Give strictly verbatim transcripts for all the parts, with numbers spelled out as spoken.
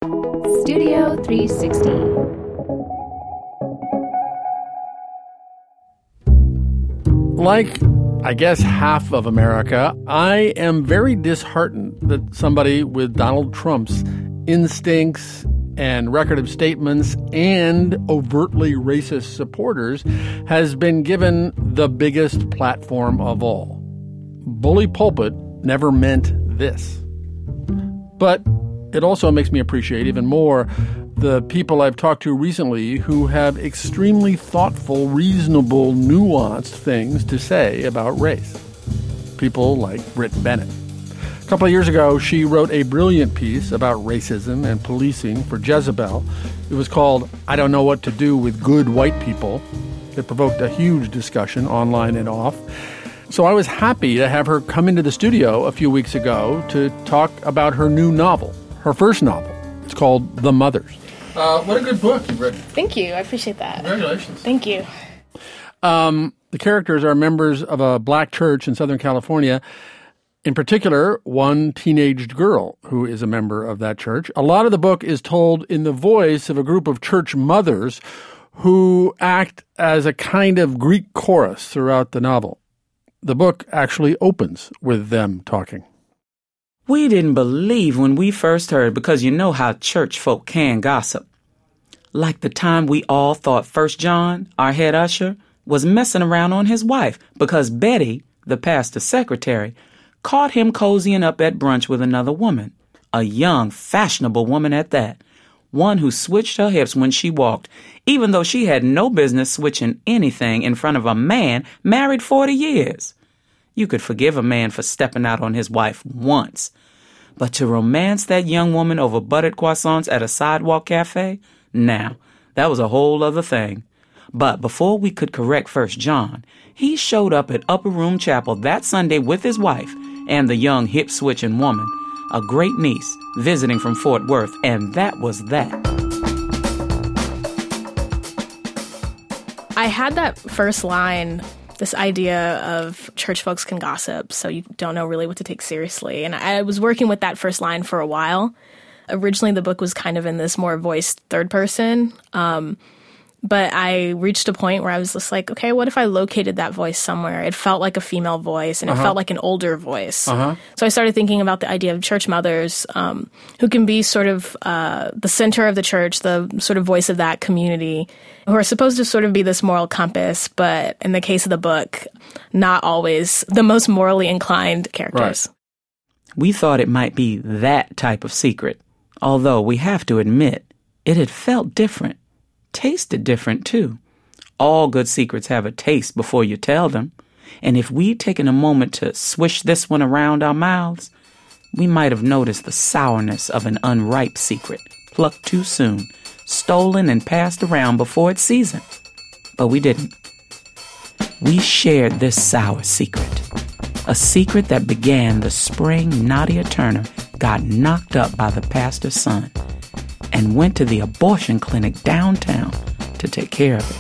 Studio three sixty. Like, I guess, half of America, I am very disheartened that somebody with Donald Trump's instincts and record of statements and overtly racist supporters has been given the biggest platform of all. Bully pulpit never meant this. But it also makes me appreciate even more the people I've talked to recently who have extremely thoughtful, reasonable, nuanced things to say about race. People like Brit Bennett. A couple of years ago, she wrote a brilliant piece about racism and policing for Jezebel. It was called I Don't Know What to Do with Good White People. It provoked a huge discussion online and off. So I was happy to have her come into the studio a few weeks ago to talk about her new novel, her first novel. It's called The Mothers. Uh, what a good book you've written. Thank you. I appreciate that. Congratulations. Thank you. Um, the characters are members of a black church in Southern California. In particular, one teenaged girl who is a member of that church. A lot of the book is told in the voice of a group of church mothers who act as a kind of Greek chorus throughout the novel. The book actually opens with them talking. We didn't believe when we first heard because you know how church folk can gossip. Like the time we all thought First John, our head usher, was messing around on his wife because Betty, the pastor's secretary, caught him cozying up at brunch with another woman, a young, fashionable woman at that, one who switched her hips when she walked, even though she had no business switching anything in front of a man married forty years. You could forgive a man for stepping out on his wife once, but to romance that young woman over buttered croissants at a sidewalk cafe? Now, that was a whole other thing. But before we could correct First John, he showed up at Upper Room Chapel that Sunday with his wife and the young hip-switching woman, a great niece, visiting from Fort Worth, and that was that. I had that first line, this idea of church folks can gossip, so you don't know really what to take seriously. And I was working with that first line for a while. Originally, the book was kind of in this more voiced third person. Um, But I reached a point where I was just like, okay, what if I located that voice somewhere? It felt like a female voice, and it uh-huh. felt like an older voice. Uh-huh. So I started thinking about the idea of church mothers um, who can be sort of uh, the center of the church, the sort of voice of that community, who are supposed to sort of be this moral compass, but in the case of the book, not always the most morally inclined characters. Right. We thought it might be that type of secret, although we have to admit it had felt different. Tasted different, too. All good secrets have a taste before you tell them. And if we'd taken a moment to swish this one around our mouths, we might have noticed the sourness of an unripe secret, plucked too soon, stolen and passed around before its season. But we didn't. We shared this sour secret. A secret that began the spring Nadia Turner got knocked up by the pastor's son and went to the abortion clinic downtown to take care of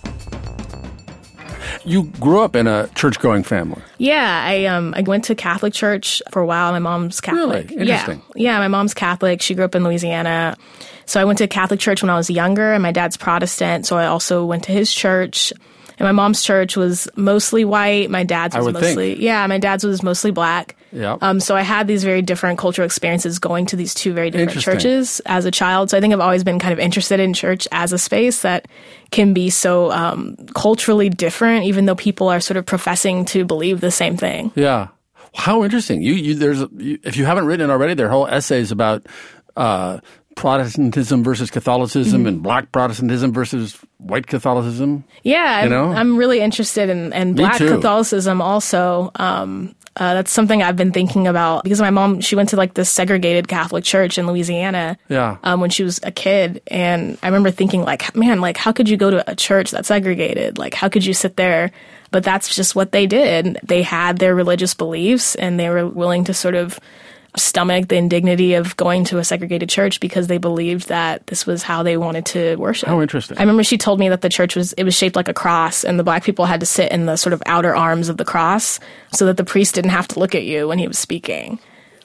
it. You grew up in a church-going family. Yeah, I um I went to Catholic church for a while. My mom's Catholic. Really? Interesting. Yeah, yeah, my mom's Catholic. She grew up in Louisiana. So I went to Catholic church when I was younger, and my dad's Protestant, so I also went to his church. And my mom's church was mostly white. My dad's was I would mostly think. yeah. My dad's was mostly black. Yeah. Um. So I had these very different cultural experiences going to these two very different churches as a child. So I think I've always been kind of interested in church as a space that can be so um, culturally different, even though people are sort of professing to believe the same thing. Yeah. How interesting. You. You. There's. You, if you haven't written it already, there are whole essays about Uh, Protestantism versus Catholicism, mm-hmm. and black Protestantism versus white Catholicism. Yeah, you know? I'm, I'm really interested in, in black Catholicism also. Um, uh, that's something I've been thinking about because my mom, she went to like this segregated Catholic church in Louisiana yeah. um, when she was a kid. And I remember thinking like, man, like how could you go to a church that's segregated? Like how could you sit there? But that's just what they did. They had their religious beliefs and they were willing to sort of stomach the indignity of going to a segregated church because they believed that this was how they wanted to worship. How interesting. I remember she told me that the church was, it was shaped like a cross and the black people had to sit in the sort of outer arms of the cross so that the priest didn't have to look at you when he was speaking.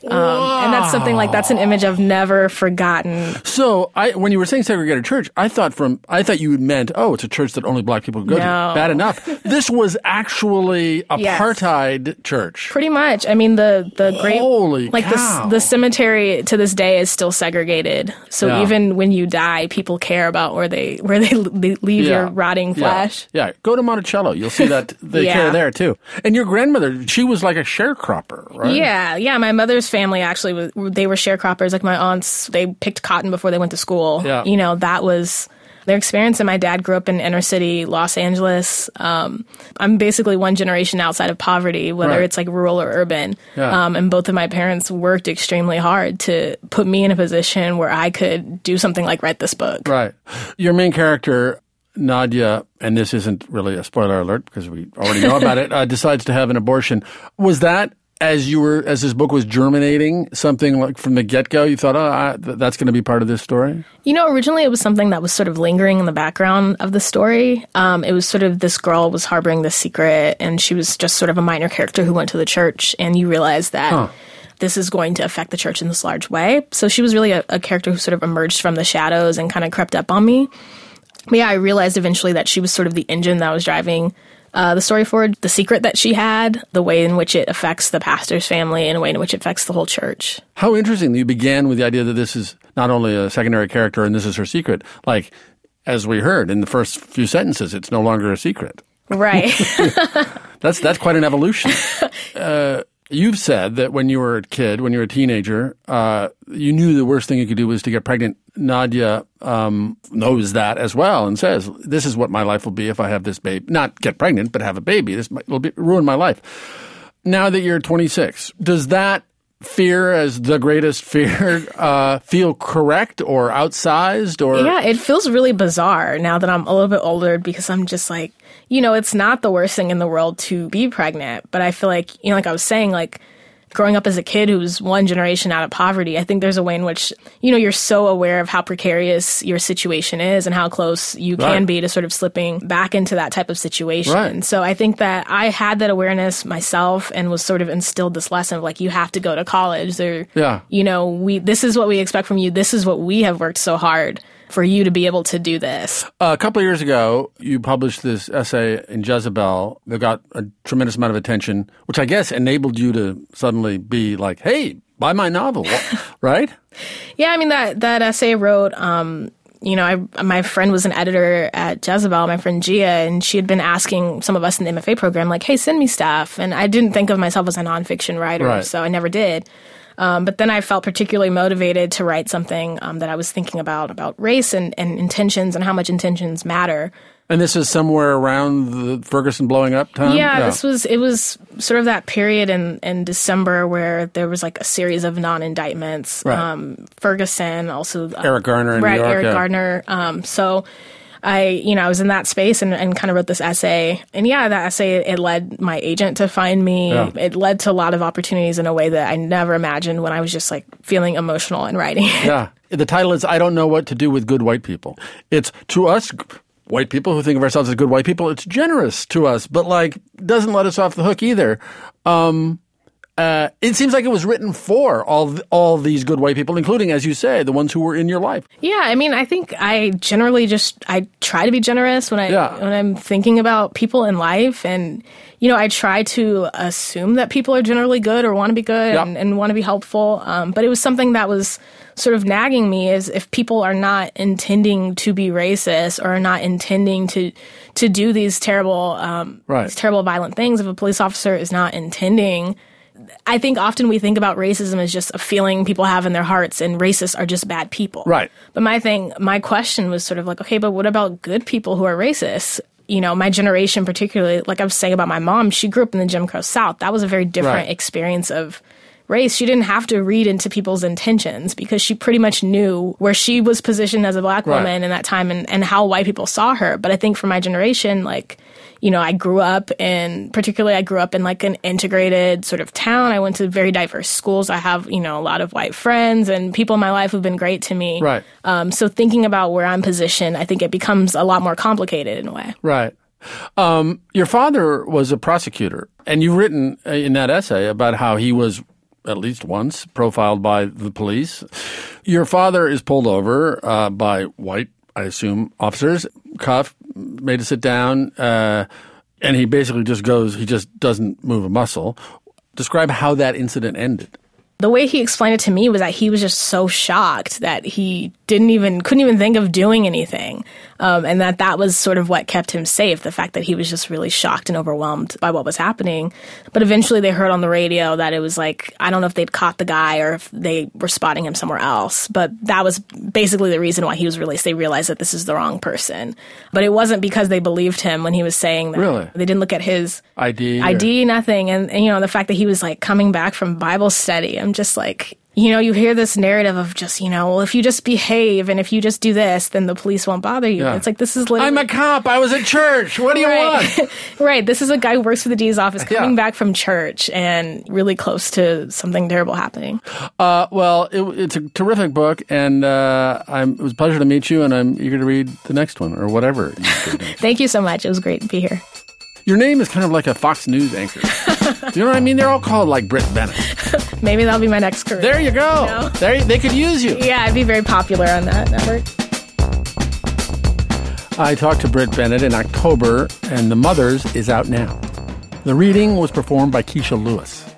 Um, and that's something like, that's an image I've never forgotten. So I, when you were saying segregated church, I thought from, I thought you meant, oh, it's a church that only black people go No. to. Bad enough. This was actually Yes. apartheid church. Pretty much. I mean, the, the great, Holy like cow. the, the cemetery to this day is still segregated. So Yeah. even when you die, people care about where they, where they leave your rotting flesh. Yeah. yeah. Go to Monticello. You'll see that they Yeah. care there too. And your grandmother, she was like a sharecropper, right? Yeah, yeah. My mother's family actually was, they were sharecroppers. Like my aunts, they picked cotton before they went to school. Yeah. You know, that was their experience. And my dad grew up in inner city Los Angeles. Um, I'm basically one generation outside of poverty, whether Right. it's like rural or urban. Yeah. Um, and both of my parents worked extremely hard to put me in a position where I could do something like write this book. Right. Your main character, Nadia, and this isn't really a spoiler alert because we already know about it, uh, decides to have an abortion. Was that, as you were, as this book was germinating, something like from the get-go, you thought, oh, I, th- that's going to be part of this story? You know, originally it was something that was sort of lingering in the background of the story. Um, it was sort of this girl was harboring this secret, and she was just sort of a minor character who went to the church, and you realize that Huh. this is going to affect the church in this large way. So she was really a, a character who sort of emerged from the shadows and kind of crept up on me. But yeah, I realized eventually that she was sort of the engine that was driving uh, the story forward, the secret that she had, the way in which it affects the pastor's family, and the way in which it affects the whole church. How interesting that you began with the idea that this is not only a secondary character and this is her secret. Like, as we heard in the first few sentences, it's no longer a secret. Right. That's that's quite an evolution. Uh, you've said that when you were a kid, when you were a teenager, uh, you knew the worst thing you could do was to get pregnant. Nadia um, knows that as well and says, this is what my life will be if I have this baby. Not get pregnant, but have a baby. This might, will be, ruin my life. Now that you're twenty-six, does that fear as the greatest fear uh, feel correct or outsized? Or Yeah, it feels really bizarre now that I'm a little bit older because I'm just like, you know, it's not the worst thing in the world to be pregnant. But I feel like, you know, like I was saying, like growing up as a kid who's one generation out of poverty, I think there's a way in which, you know, you're so aware of how precarious your situation is and how close you Right. can be to sort of slipping back into that type of situation. Right. So I think that I had that awareness myself and was sort of instilled this lesson of like, you have to go to college. There, Yeah. you know, we, this is what we expect from you. This is what we have worked so hard for you to be able to do this. A couple of years ago, you published this essay in Jezebel that got a tremendous amount of attention, which I guess enabled you to suddenly be like, hey, buy my novel, right? Yeah, I mean, that, that essay I wrote, um, you know, I, my friend was an editor at Jezebel, my friend Gia, and she had been asking some of us in the M F A program, like, hey, send me stuff. And I didn't think of myself as a nonfiction writer, Right. so I never did. Um, but then I felt particularly motivated to write something um, that I was thinking about, about race and, and intentions and how much intentions matter. And this is somewhere around the Ferguson blowing up time? Yeah, this was, it was sort of that period in, in December where there was like a series of non-indictments. Right. Um, Ferguson, also uh, Eric Garner in right, New York. Eric yeah. Gardner. Um, so I, you know, I was in that space and, and kind of wrote this essay. And yeah, that essay, it led my agent to find me. Yeah. It led to a lot of opportunities in a way that I never imagined when I was just like feeling emotional and writing. Yeah. The title is I Don't Know What to Do with Good White People. It's to us, white people who think of ourselves as good white people, it's generous to us, but like doesn't let us off the hook either. Um, uh, it seems like it was written for all th- all these good white people, including, as you say, the ones who were in your life. Yeah, I mean, I think I generally just I try to be generous when I Yeah. when I'm thinking about people in life, and you know, I try to assume that people are generally good or want to be good Yeah. and, and want to be helpful. Um, but it was something that was sort of nagging me: is if people are not intending to be racist or are not intending to to do these terrible um, Right. these terrible violent things, if a police officer is not intending. I think often we think about racism as just a feeling people have in their hearts, and racists are just bad people. Right. But my thing, my question was sort of like, okay, but what about good people who are racist? You know, my generation particularly, like I was saying about my mom, she grew up in the Jim Crow South. That was a very different Right. experience of race. She didn't have to read into people's intentions because she pretty much knew where she was positioned as a black Right. woman in that time and, and how white people saw her. But I think for my generation, like, you know, I grew up in, particularly I grew up in like an integrated sort of town. I went to very diverse schools. I have, you know, a lot of white friends and people in my life who've been great to me. Right. Um, so thinking about where I'm positioned, I think it becomes a lot more complicated in a way. Right. Um, your father was a prosecutor, and you've written in that essay about how he was at least once, profiled by the police. Your father is pulled over uh, by white, I assume, officers, cuffed, made to sit down, uh, and he basically just goes, he just doesn't move a muscle. Describe how that incident ended. The way he explained it to me was that he was just so shocked that he didn't even, couldn't even think of doing anything. Um, and that that was sort of what kept him safe, the fact that he was just really shocked and overwhelmed by what was happening. But eventually they heard on the radio that it was like, I don't know if they'd caught the guy or if they were spotting him somewhere else. But that was basically the reason why he was released. They realized that this is the wrong person. But it wasn't because they believed him when he was saying that. Really? They didn't look at his I D? I D, or? Nothing. And, and, you know, the fact that he was like coming back from Bible study, I'm just like, you know, you hear this narrative of just, you know, well, if you just behave and if you just do this, then the police won't bother you. Yeah. It's like, this is literally... I'm a cop. I was at church. What do you right. want? Right. This is a guy who works for the D's office coming Yeah. back from church and really close to something terrible happening. Uh, well, it, it's a terrific book, and uh, I'm, it was a pleasure to meet you, and I'm eager to read the next one or whatever. Thank you so much. It was great to be here. Your name is kind of like a Fox News anchor. You know what I mean? They're all called like Britt Bennett. Maybe that'll be my next career. There you go. You know? There, they could use you. Yeah, I'd be very popular on that network. I talked to Britt Bennett in October, and The Mothers is out now. The reading was performed by Keisha Lewis.